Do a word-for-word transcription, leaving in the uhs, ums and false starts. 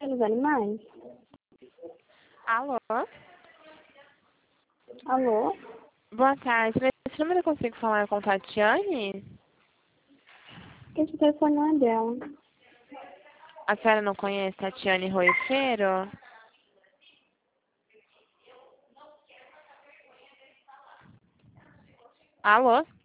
dos animais? Alô? Alô? Boa tarde. Nesse número eu consigo falar com a Tatiane? Esse telefone não é dela. A senhora não conhece Tatiane Roifeiro? Alô?